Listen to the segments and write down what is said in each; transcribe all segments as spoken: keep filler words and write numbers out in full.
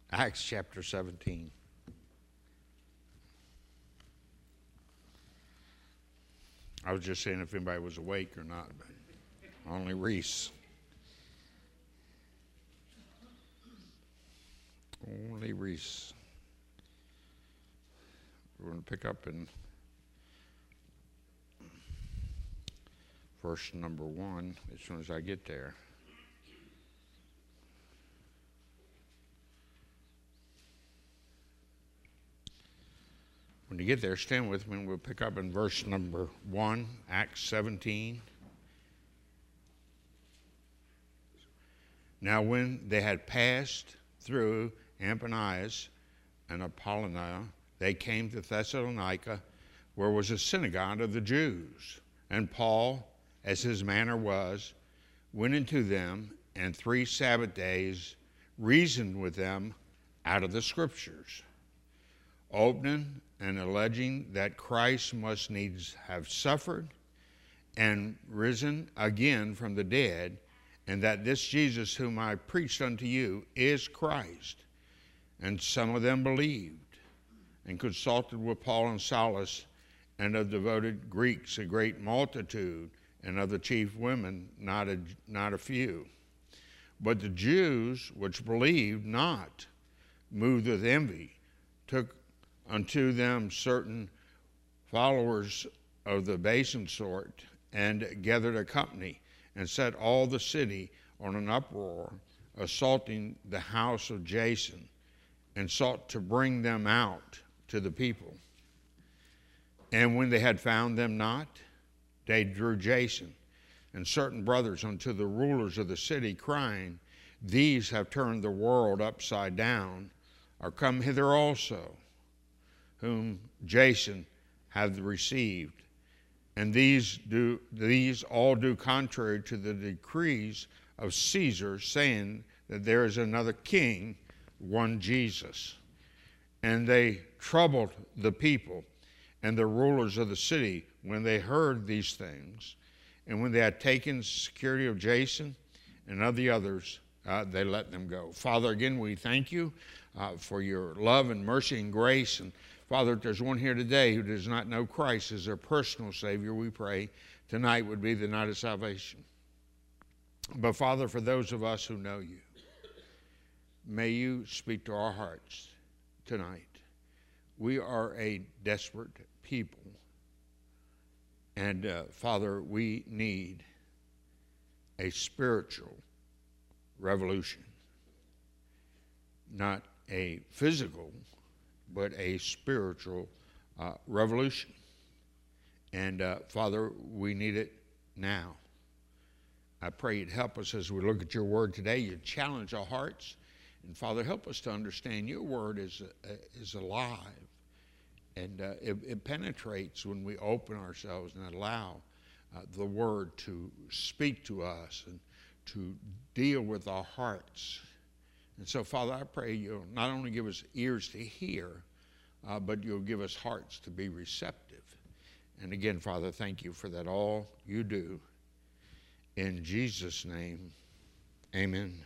Acts chapter seventeen. I was just saying if anybody was awake or not, but only Reese. Only Reese. We're going to pick up in verse number one as soon as I get there. When you get there, stand with me and we'll pick up in verse number one, Acts seventeen. Now when they had passed through Ampanias and Apollonia, they came to Thessalonica, where was a synagogue of the Jews. And Paul, as his manner was, went into them, and three Sabbath days reasoned with them out of the Scriptures, opening and alleging that Christ must needs have suffered and risen again from the dead, and that this Jesus whom I preached unto you is Christ. And some of them believed, and consulted with Paul and Silas, and of devoted Greeks a great multitude, and of the chief women not a, not a few. But the Jews which believed not, moved with envy, took unto them certain followers of the basen sort, and gathered a company, and set all the city on an uproar, assaulting the house of Jason, and sought to bring them out to the people. And when they had found them not, they drew Jason and certain brothers unto the rulers of the city, crying, These have turned the world upside down, are come hither also, whom Jason hath received. And these do these all do contrary to the decrees of Caesar, saying that there is another king, one Jesus. And they troubled the people and the rulers of the city when they heard these things. And when they had taken security of Jason and of the others, uh, they let them go. Father, again, we thank you uh, for your love and mercy and grace. And Father, if there's one here today who does not know Christ as their personal Savior, we pray tonight would be the night of salvation. But Father, for those of us who know you, may you speak to our hearts tonight. We are a desperate people. And uh, Father, we need a spiritual revolution. Not a physical, but a spiritual uh, revolution. And uh, Father, we need it now. I pray you'd help us as we look at your word today. You'd challenge our hearts. And Father, help us to understand your word is, uh, is alive. And uh, it, it penetrates when we open ourselves and allow uh, the word to speak to us and to deal with our hearts. And so, Father, I pray you'll not only give us ears to hear, uh, but you'll give us hearts to be receptive. And again, Father, thank you for that all you do. In Jesus' name, amen.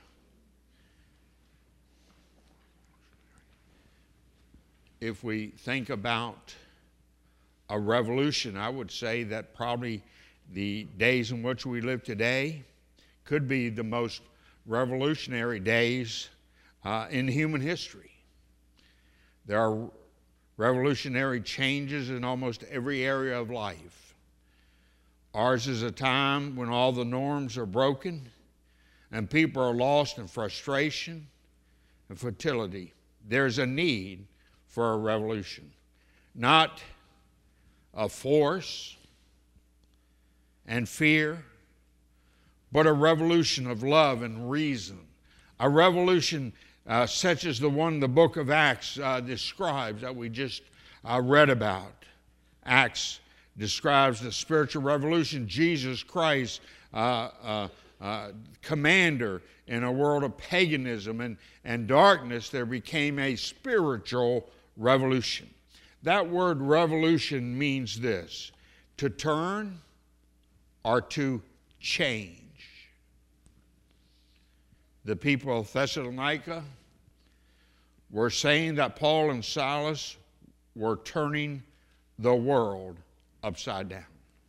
If we think about a revolution, I would say that probably the days in which we live today could be the most revolutionary days uh, in human history. There are revolutionary changes in almost every area of life. Ours is a time when all the norms are broken and people are lost in frustration and futility. There's a need for a revolution, not a force and fear, but a revolution of love and reason, a revolution uh, such as the one the book of Acts uh, describes that we just uh, read about. Acts describes the spiritual revolution. Jesus Christ, uh, uh, uh, commander in a world of paganism and, and darkness, there became a spiritual revolution. That word revolution means this: to turn or to change. The people of Thessalonica were saying that Paul and Silas were turning the world upside down.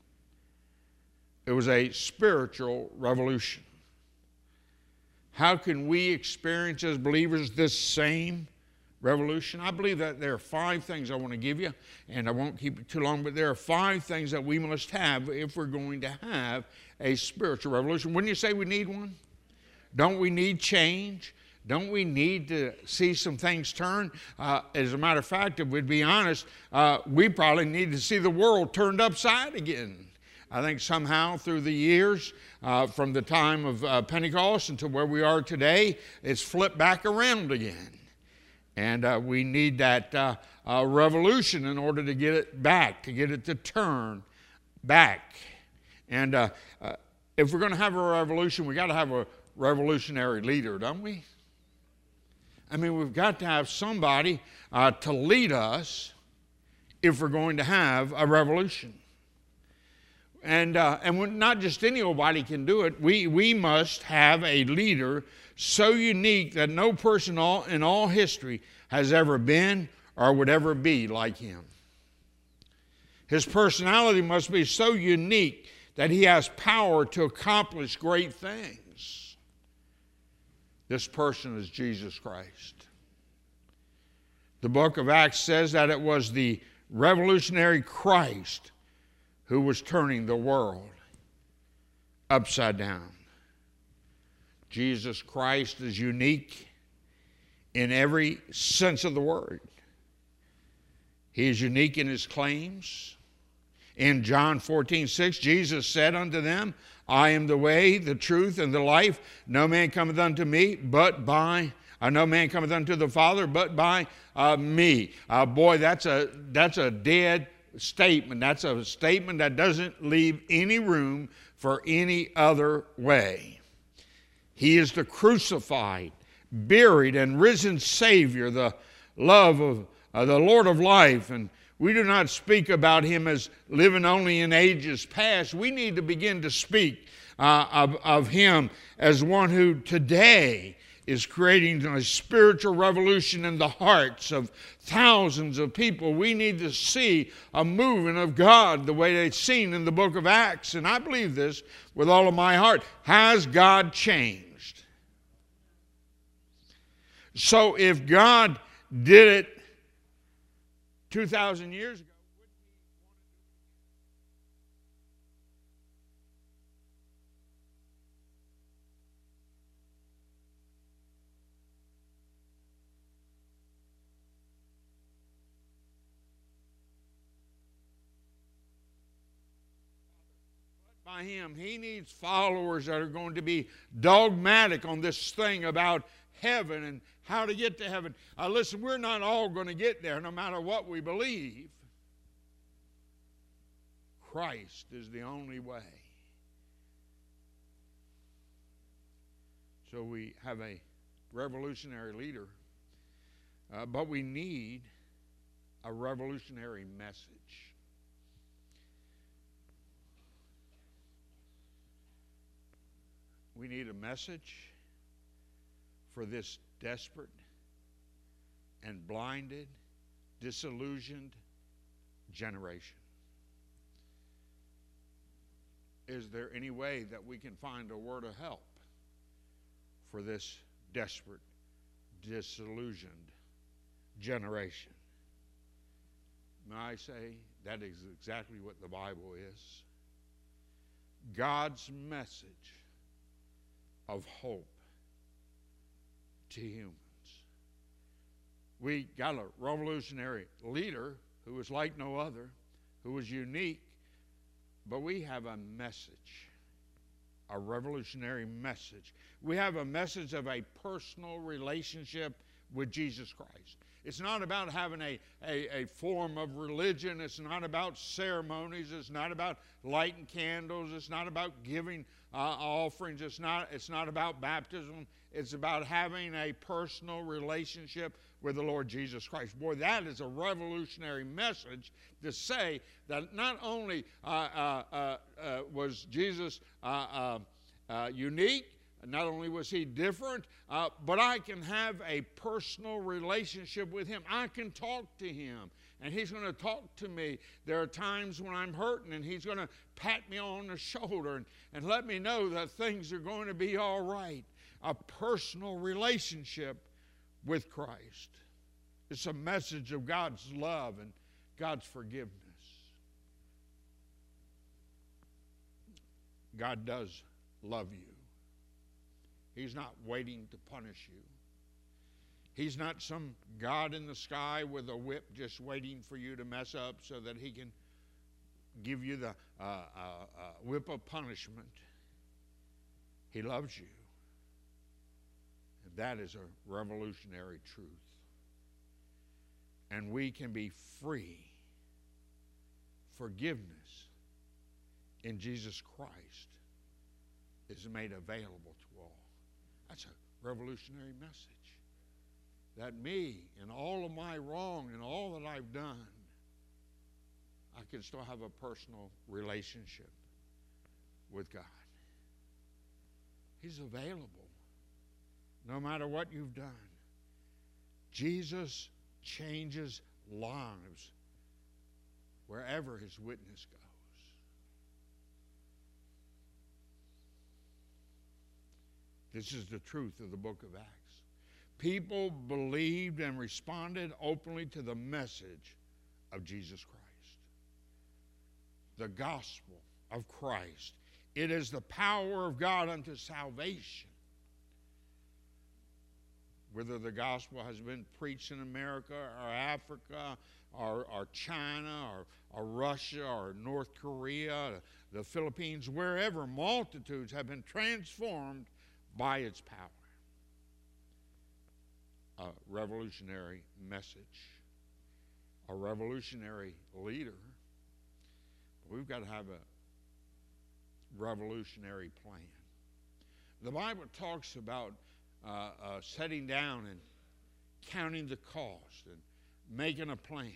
It was a spiritual revolution. How can we experience as believers this same revolution? I believe that there are five things I want to give you, and I won't keep it too long, but there are five things that we must have if we're going to have a spiritual revolution. Wouldn't you say we need one? Don't we need change? Don't we need to see some things turn? Uh, as a matter of fact, if we'd be honest, uh, we probably need to see the world turned upside again. I think somehow through the years, uh, from the time of uh, Pentecost until where we are today, it's flipped back around again. And uh, we need that uh, uh, revolution in order to get it back, to get it to turn back. And uh, uh, if we're going to have a revolution, we've got to have a revolutionary leader, don't we? I mean, we've got to have somebody uh, to lead us if we're going to have a revolution. And uh, and not just anybody can do it. We, we must have a leader so unique that no person all, in all history has ever been or would ever be like him. His personality must be so unique that he has power to accomplish great things. This person is Jesus Christ. The book of Acts says that it was the revolutionary Christ who was turning the world upside down. Jesus Christ is unique in every sense of the word. He is unique in his claims. In John fourteen six, Jesus said unto them, I am the way, the truth, and the life. No man cometh unto me, but by, uh, no man cometh unto the Father, but by uh, me. Uh, boy, that's a, that's a dead statement. That's a statement that doesn't leave any room for any other way. He is the crucified, buried, and risen Savior, the love of uh, the Lord of life. And we do not speak about him as living only in ages past. We need to begin to speak uh, of, of him as one who today is creating a spiritual revolution in the hearts of thousands of people. We need to see a movement of God the way they've seen in the book of Acts. And I believe this with all of my heart. Has God changed? So if God did it two thousand years ago, by him, he needs followers that are going to be dogmatic on this thing about heaven and how to get to heaven. Uh, listen, we're not all going to get there no matter what we believe. Christ is the only way. So we have a revolutionary leader, uh, but we need a revolutionary message. We need a message for this desperate and blinded, disillusioned generation. Is there any way that we can find a word of help for this desperate, disillusioned generation? May I say that is exactly what the Bible is. God's message of hope to humans. We got a revolutionary leader who was like no other, who was unique, but we have a message, a revolutionary message. We have a message of a personal relationship with Jesus Christ. It's not about having a, a, a form of religion. It's not about ceremonies. It's not about lighting candles. It's not about giving uh, offerings. It's not, it's not about baptism. It's about having a personal relationship with the Lord Jesus Christ. Boy, that is a revolutionary message to say that not only uh, uh, uh, uh, was Jesus uh, uh, uh, unique, Not only was he different, uh, but I can have a personal relationship with him. I can talk to him, and he's going to talk to me. There are times when I'm hurting, and he's going to pat me on the shoulder and, and let me know that things are going to be all right. A personal relationship with Christ. It's a message of God's love and God's forgiveness. God does love you. He's not waiting to punish you. He's not some God in the sky with a whip just waiting for you to mess up so that he can give you the uh, uh, uh, whip of punishment. He loves you. And that is a revolutionary truth. And we can be free. Forgiveness in Jesus Christ is made available to all. That's a revolutionary message. That me, in all of my wrong and all that I've done, I can still have a personal relationship with God. He's available no matter what you've done. Jesus changes lives wherever his witness goes. This is the truth of the book of Acts. People believed and responded openly to the message of Jesus Christ. The gospel of Christ. It is the power of God unto salvation. Whether the gospel has been preached in America or Africa or, or China or, or Russia or North Korea, the Philippines, wherever, multitudes have been transformed by its power. A revolutionary message. A revolutionary leader. We've got to have a revolutionary plan. The Bible talks about uh, uh, sitting down and counting the cost and making a plan.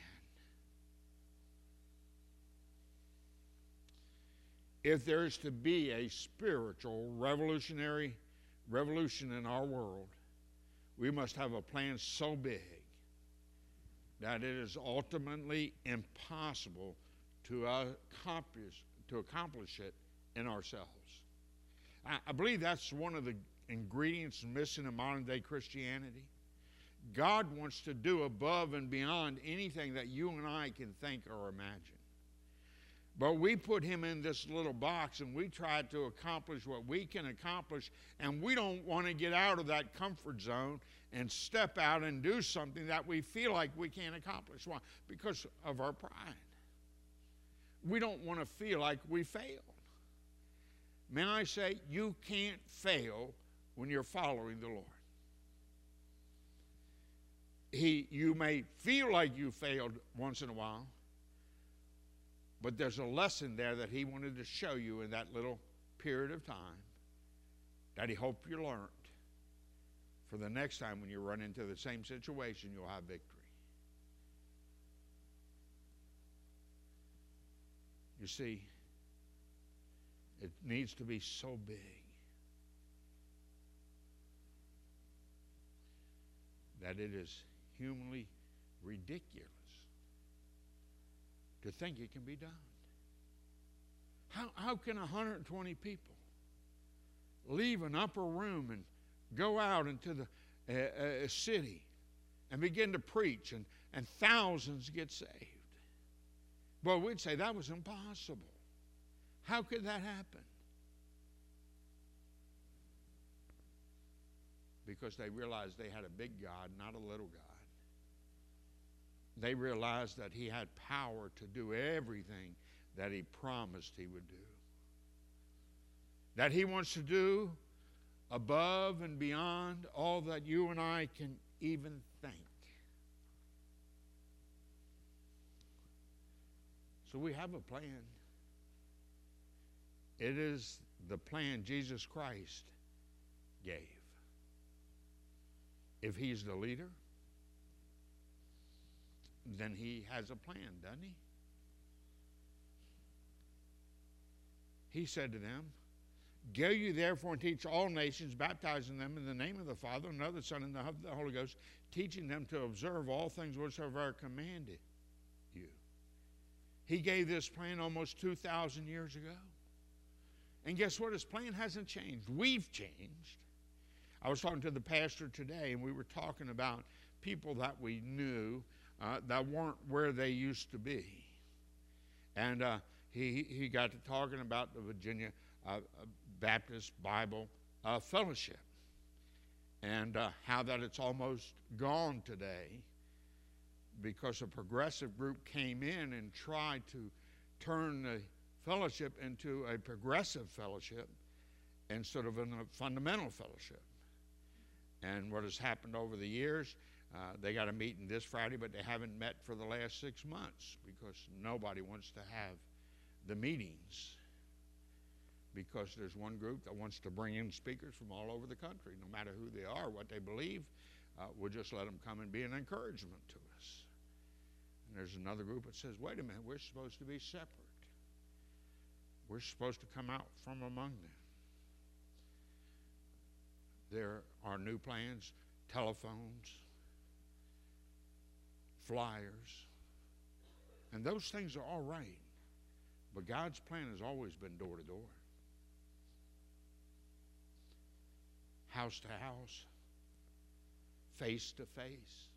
If there is to be a spiritual revolutionary revolution in our world, we must have a plan so big that it is ultimately impossible to accomplish, to accomplish it in ourselves. I, I believe that's one of the ingredients missing in modern day Christianity. God wants to do above and beyond anything that you and I can think or imagine. But we put him in this little box and we try to accomplish what we can accomplish, and we don't want to get out of that comfort zone and step out and do something that we feel like we can't accomplish. Why? Because of our pride. We don't want to feel like we failed. May I say, you can't fail when you're following the Lord. He, you may feel like you failed once in a while, but there's a lesson there that he wanted to show you in that little period of time that he hoped you learned. For the next time when you run into the same situation, you'll have victory. You see, it needs to be so big that it is humanly ridiculous to think it can be done. How, how can one hundred twenty people leave an upper room and go out into the uh, uh, city and begin to preach and, and thousands get saved? Well, we'd say that was impossible. How could that happen? Because they realized they had a big God, not a little God. They realized that he had power to do everything that he promised he would do. That he wants to do above and beyond all that you and I can even think. So we have a plan. It is the plan Jesus Christ gave. If he's the leader, then he has a plan, doesn't he? He said to them, Go you therefore and teach all nations, baptizing them in the name of the Father, and of the Son, and of the Holy Ghost, teaching them to observe all things whatsoever I commanded you. He gave this plan almost two thousand years ago. And guess what? His plan hasn't changed. We've changed. I was talking to the pastor today, and we were talking about people that we knew uh, that weren't where they used to be. And uh, he, he got to talking about the Virginia uh, Baptist Bible uh, Fellowship and uh, how that it's almost gone today because a progressive group came in and tried to turn the fellowship into a progressive fellowship instead of a fundamental fellowship. And what has happened over the years, uh, they got a meeting this Friday, but they haven't met for the last six months because nobody wants to have the meetings, because there's one group that wants to bring in speakers from all over the country, no matter who they are, what they believe. Uh, we'll just let them come and be an encouragement to us. And there's another group that says, wait a minute, we're supposed to be separate. We're supposed to come out from among them. There are new plans, telephones, flyers, and those things are all right. But God's plan has always been door to door, house to house, face to face.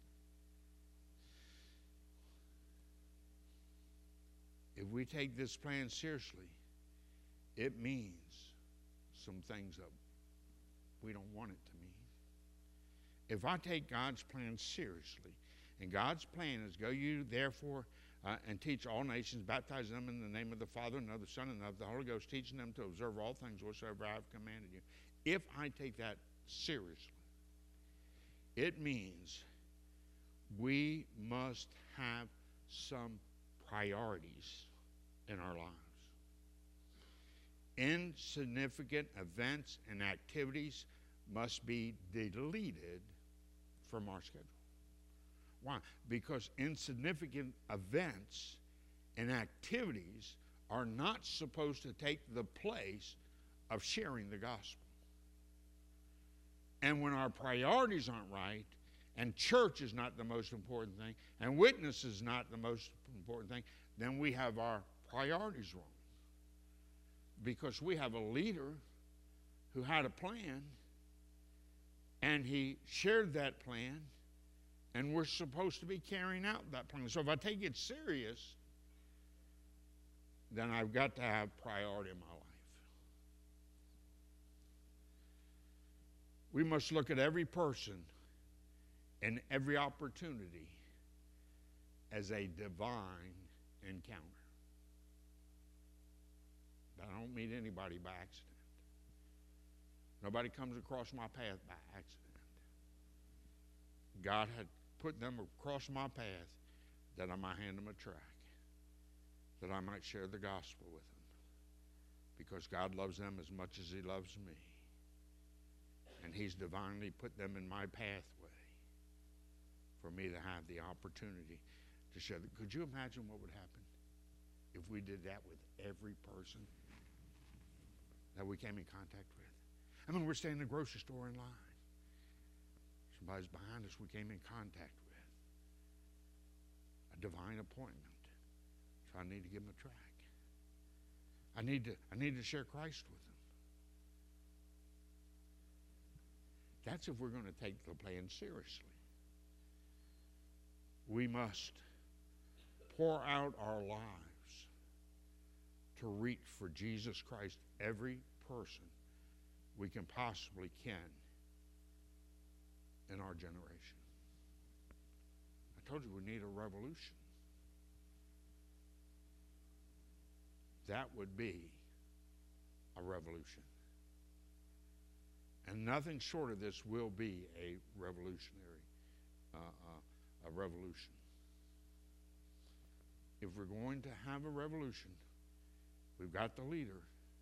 If we take this plan seriously, it means some things that we don't want it to mean. If I take God's plan seriously, and God's plan is, go you therefore uh, and teach all nations, baptize them in the name of the Father and of the Son and of the Holy Ghost, teaching them to observe all things whatsoever I have commanded you. If I take that seriously, it means we must have some priorities in our lives. Insignificant events and activities must be deleted from our schedule. Why? Because insignificant events and activities are not supposed to take the place of sharing the gospel. And when our priorities aren't right, and church is not the most important thing, and witness is not the most important thing, then we have our priorities wrong. Because we have a leader who had a plan, and he shared that plan, and we're supposed to be carrying out that plan. So if I take it serious, then I've got to have priority in my life. We must look at every person and every opportunity as a divine encounter. I don't meet anybody by accident. Nobody comes across my path by accident. God had put them across my path that I might hand them a track, that I might share the gospel with them, because God loves them as much as he loves me. And he's divinely put them in my pathway for me to have the opportunity to share. Could you imagine what would happen if we did that with every person that we came in contact with? I mean, we're standing in the grocery store in line. Somebody's behind us we came in contact with. A divine appointment. So I need to give them a track. I need to, I need to share Christ with them. That's if we're going to take the plan seriously. We must pour out our lives to reach for Jesus Christ every person we can possibly can in our generation. I told you we need a revolution. That would be a revolution. And nothing short of this will be a revolutionary, uh, uh, a revolution. If we're going to have a revolution, we've got the leader.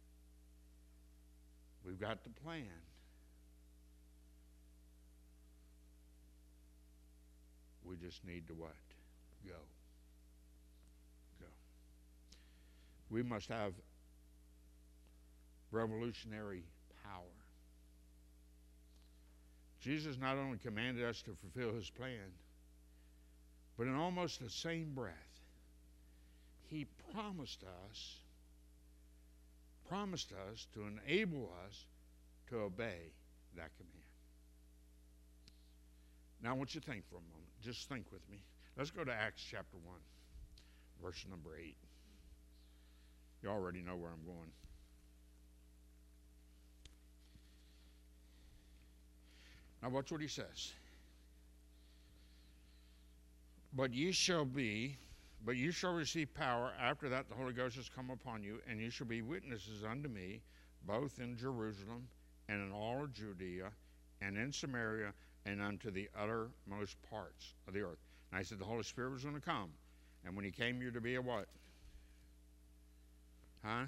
We've got the plan. We just need to what? Go. Go. We must have revolutionary power. Jesus not only commanded us to fulfill his plan, but in almost the same breath, he promised us, promised us to enable us to obey that command. Now I want you to think for a moment. Just think with me. Let's go to Acts chapter one, verse number eight. You already know where I'm going. Now watch what he says. But ye shall be, but you shall receive power after that the Holy Ghost has come upon you, and you shall be witnesses unto me, both in Jerusalem and in all of Judea and in Samaria and unto the uttermost parts of the earth. And I said the Holy Spirit was going to come. And when he came, you're to be a what? Huh?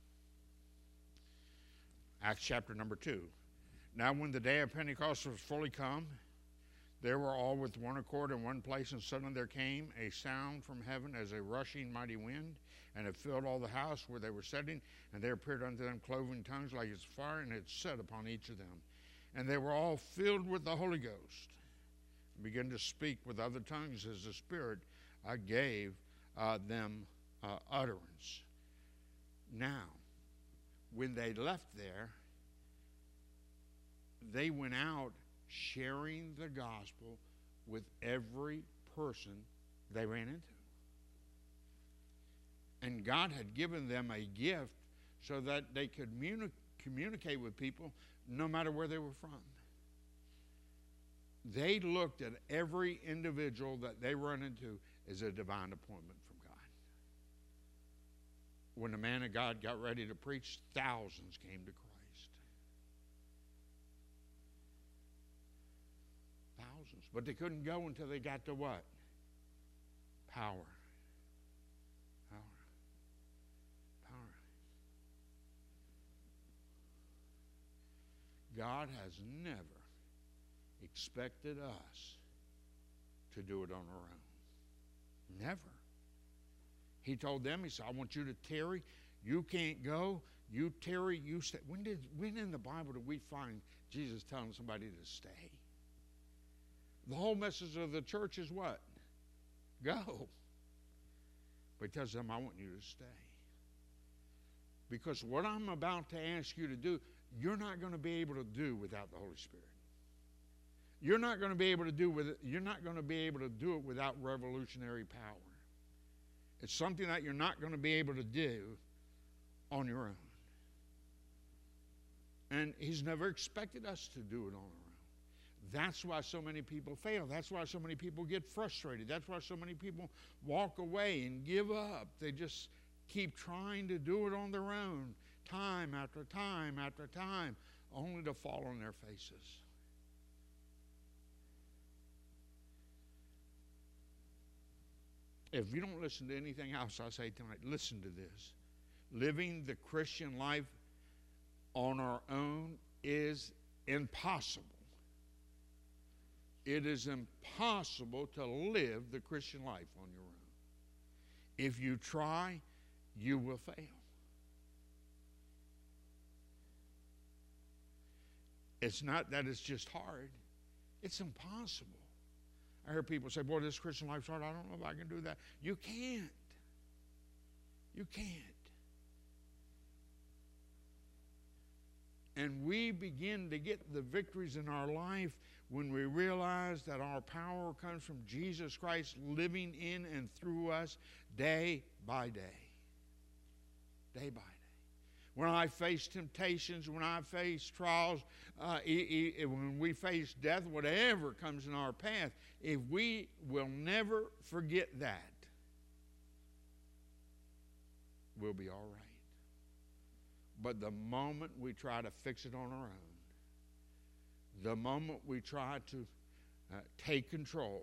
Acts chapter number two. Now when the day of Pentecost was fully come, they were all with one accord in one place, and suddenly there came a sound from heaven as a rushing mighty wind, and it filled all the house where they were sitting, and there appeared unto them cloven tongues like as fire, and it set upon each of them. And they were all filled with the Holy Ghost, and began to speak with other tongues as the Spirit uh, gave uh, them uh, utterance. Now, when they left there, they went out sharing the gospel with every person they ran into. And God had given them a gift so that they could communi- communicate with people no matter where they were from. They looked at every individual that they run into as a divine appointment from God. When the man of God got ready to preach, thousands came to Christ. Thousands. But they couldn't go until they got to what? Power. Power. Power. God has never expected us to do it on our own. Never. He told them, he said, I want you to tarry. You can't go. You tarry. You stay. When did when in the Bible did we find Jesus telling somebody to stay? The whole message of the church is what? Go. But he tells them, I want you to stay. Because what I'm about to ask you to do, you're not going to be able to do without the Holy Spirit. You're not going to be able to do with it, you're not going to be able to do it without revolutionary power. It's something that you're not going to be able to do on your own. And he's never expected us to do it on our own. That's why so many people fail. That's why so many people get frustrated. That's why so many people walk away and give up. They just keep trying to do it on their own, time after time after time, only to fall on their faces. If you don't listen to anything else I say tonight, listen to this. Living the Christian life on our own is impossible. It is impossible to live the Christian life on your own. If you try, you will fail. It's not that it's just hard. It's impossible. I hear people say, boy, this Christian life's hard. I don't know if I can do that. You can't. You can't. And we begin to get the victories in our life when we realize that our power comes from Jesus Christ living in and through us day by day. Day by day. When I face temptations, when I face trials, uh, e- e- when we face death, whatever comes in our path, if we will never forget that, we'll be all right. But the moment we try to fix it on our own, the moment we try to uh, take control,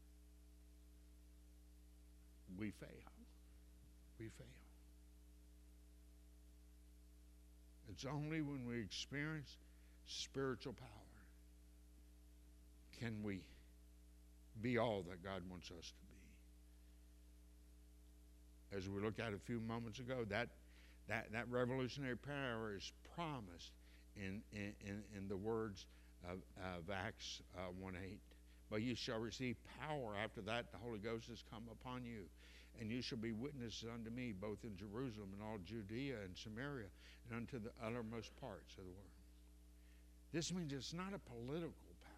we fail. We fail. It's only when we experience spiritual power can we be all that God wants us to be. As we looked at a few moments ago, that, That, that revolutionary power is promised in, in, in, in the words of, of Acts uh, one eight. But you shall receive power after that the Holy Ghost has come upon you. And you shall be witnesses unto me both in Jerusalem and all Judea and Samaria and unto the uttermost parts of the world. This means it's not a political power.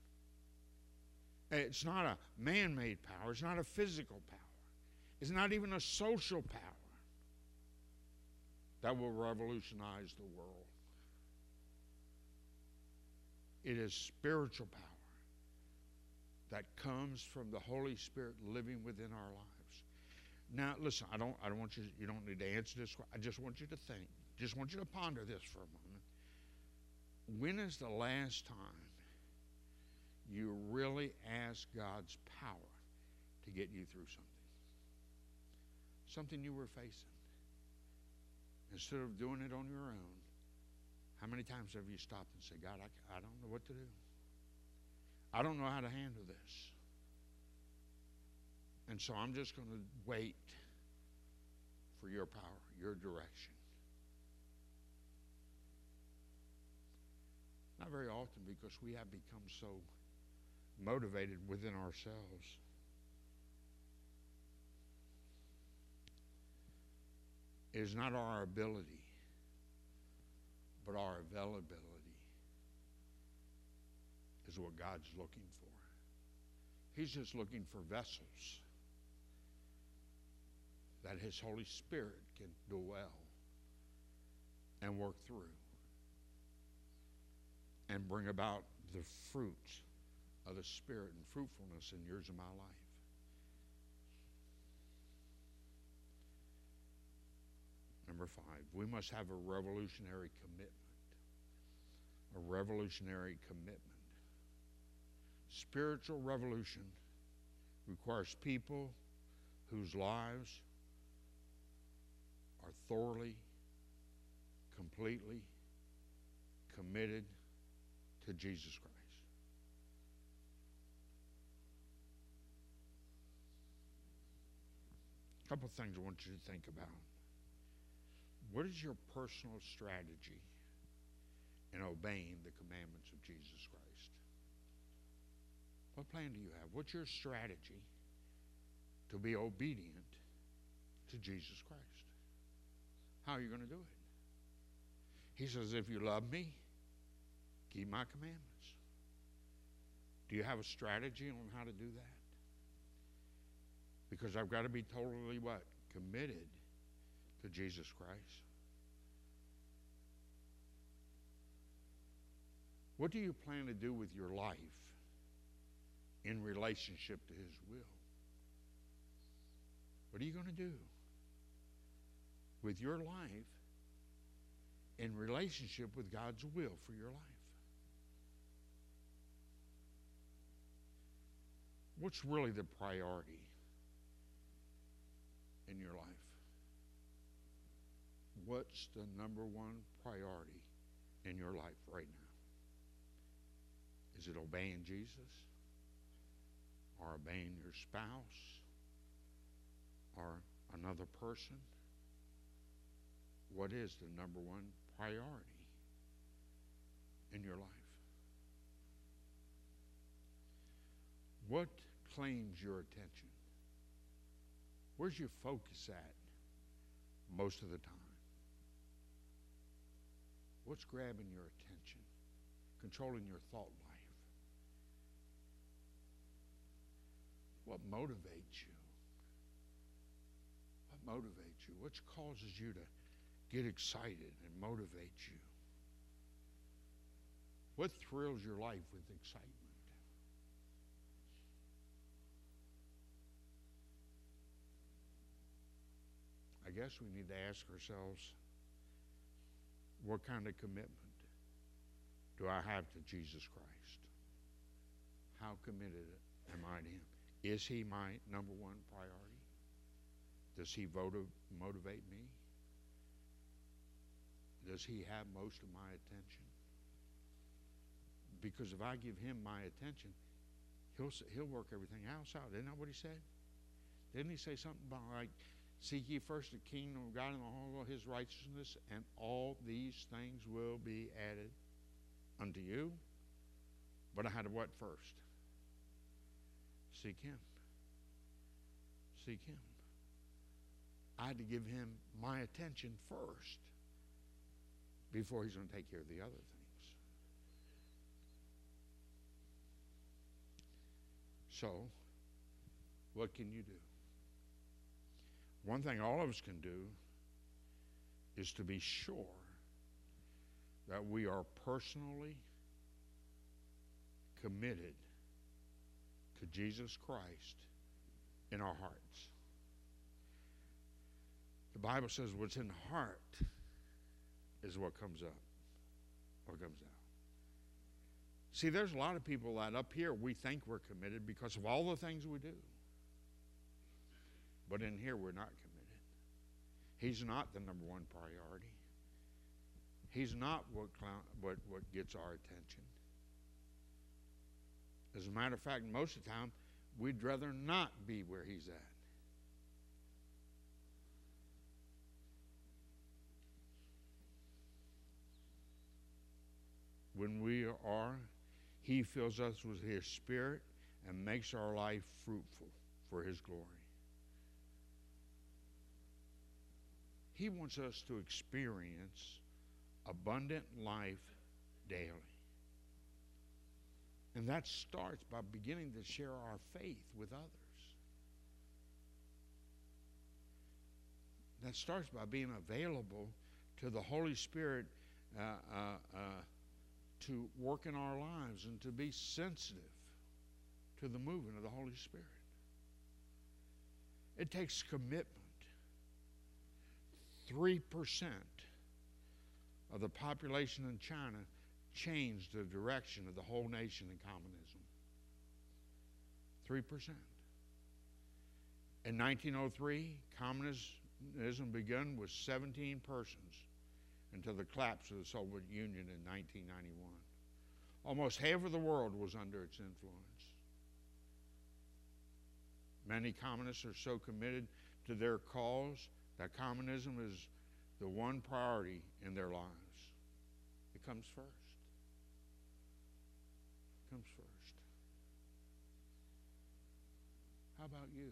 It's not a man-made power. It's not a physical power. It's not even a social power that will revolutionize the world. It is spiritual power that comes from the Holy Spirit living within our lives. Now, listen, I don't, I don't want you, you don't need to answer this. I just want you to think. Just want you to ponder this for a moment. When is the last time you really asked God's power to get you through something? Something you were facing. Instead of doing it on your own, how many times have you stopped and said, God, I, I don't know what to do. I don't know how to handle this. And so I'm just going to wait for your power, your direction. Not very often, because we have become so motivated within ourselves. It is not our ability, but our availability is what God's looking for. He's just looking for vessels that His Holy Spirit can dwell and work through and bring about the fruits of the Spirit and fruitfulness in yours and my life. Number five, we must have a revolutionary commitment. A revolutionary commitment. Spiritual revolution requires people whose lives are thoroughly, completely committed to Jesus Christ. A couple of things I want you to think about. What is your personal strategy in obeying the commandments of Jesus Christ? What plan do you have? What's your strategy to be obedient to Jesus Christ? How are you going to do it? He says, if you love me, keep my commandments. Do you have a strategy on how to do that? Because I've got to be totally what? Committed to Jesus Christ. What do you plan to do with your life in relationship to His will? What are you going to do with your life in relationship with God's will for your life? What's really the priority in your life? What's the number one priority in your life right now? Is it obeying Jesus? Or obeying your spouse? Or another person? What is the number one priority in your life? What claims your attention? Where's your focus at most of the time? What's grabbing your attention, controlling your thought life? What motivates you? What motivates you? What causes you to get excited and motivate you? What thrills your life with excitement? I guess we need to ask ourselves, what kind of commitment do I have to Jesus Christ? How committed am I to Him? Is He my number one priority? Does He vote- motivate me? Does He have most of my attention? Because if I give Him my attention, He'll, he'll work everything else out. Isn't that what He said? Didn't He say something about like, Seek ye first the kingdom of God and all of his righteousness, and all these things will be added unto you. But I had to what first? Seek him. Seek him. I had to give him my attention first before he's going to take care of the other things. So, what can you do? One thing all of us can do is to be sure that we are personally committed to Jesus Christ in our hearts. The Bible says what's in the heart is what comes up, what comes out. See, there's a lot of people that up here we think we're committed because of all the things we do. But in here, we're not committed. He's not the number one priority. He's not what, what, what gets our attention. As a matter of fact, most of the time, we'd rather not be where he's at. When we are, he fills us with his Spirit and makes our life fruitful for his glory. He wants us to experience abundant life daily. And that starts by beginning to share our faith with others. That starts by being available to the Holy Spirit uh, uh, uh, to work in our lives and to be sensitive to the movement of the Holy Spirit. It takes commitment. Three percent of the population in China changed the direction of the whole nation in communism. Three percent. In nineteen oh three, communism began with seventeen persons until the collapse of the Soviet Union in nineteen ninety-one. Almost half of the world was under its influence. Many communists are so committed to their cause that communism is the one priority in their lives. It comes first. It comes first. How about you?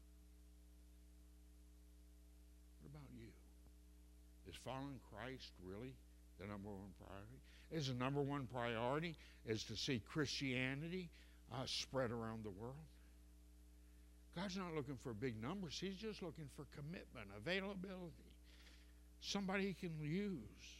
What about you? Is following Christ really the number one priority? Is the number one priority is to see Christianity uh, spread around the world? God's not looking for big numbers. He's just looking for commitment, availability, somebody he can use.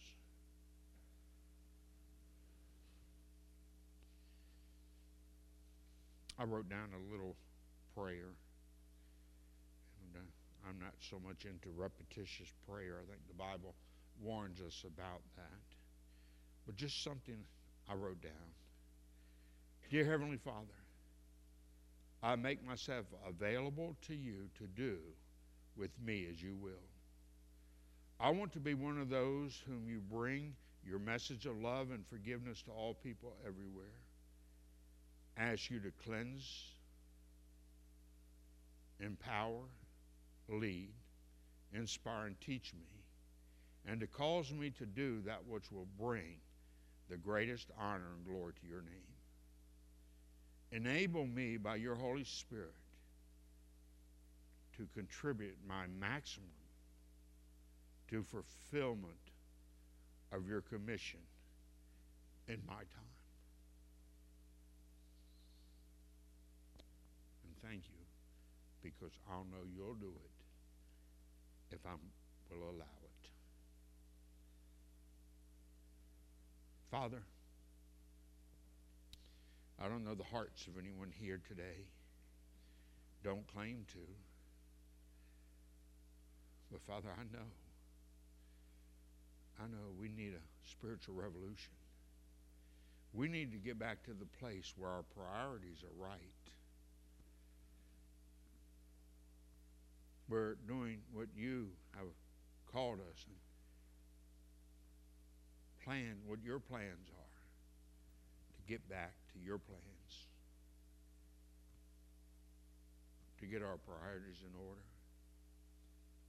I wrote down a little prayer. And, uh, I'm not so much into repetitious prayer. I think the Bible warns us about that. But just something I wrote down. Dear Heavenly Father, I make myself available to you to do with me as you will. I want to be one of those whom you bring your message of love and forgiveness to all people everywhere. I ask you to cleanse, empower, lead, inspire, and teach me, and to cause me to do that which will bring the greatest honor and glory to your name. Enable me by your Holy Spirit to contribute my maximum to fulfillment of your commission in my time. And thank you, because I'll know you'll do it if I will allow it. Father, I don't know the hearts of anyone here today. Don't claim to. But Father, I know. I know we need a spiritual revolution. We need to get back to the place where our priorities are right. We're doing what you have called us and plan what your plans are to get back to your plans, to get our priorities in order.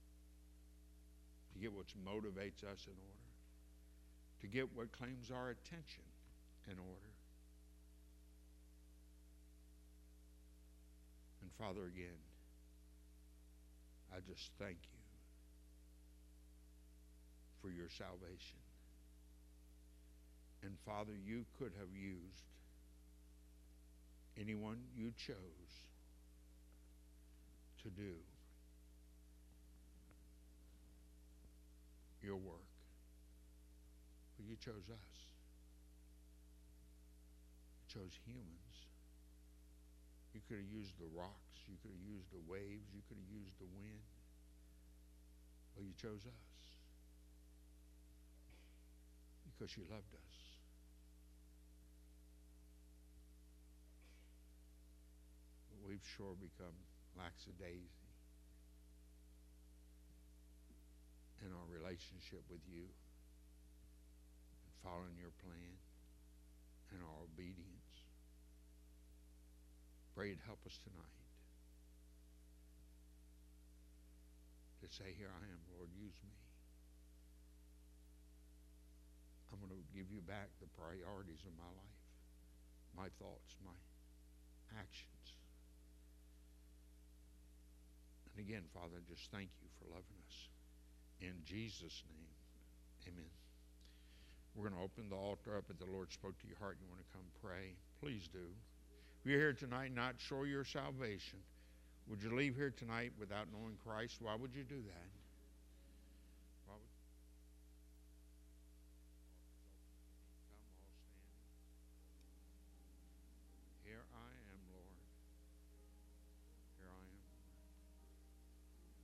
get what motivates us in order, to get what claims our attention in order. And Father, again, I just thank you for your salvation. And Father, you could have used anyone you chose to do your work. But you chose us. You chose humans. You could have used the rocks. You could have used the waves. You could have used the wind. But you chose us because you loved us. But we've sure become lackadaisy in our relationship with you and following your plan and our obedience. Pray you'd help us tonight to say, here I am, Lord, use me. I'm going to give you back the priorities of my life, my thoughts, my actions. And again, Father, just thank you for loving us. In Jesus' name, amen. We're going to open the altar up. If the Lord spoke to your heart and you want to come pray, please do. If you're here tonight not sure your salvation, would you leave here tonight without knowing Christ? Why would you do that?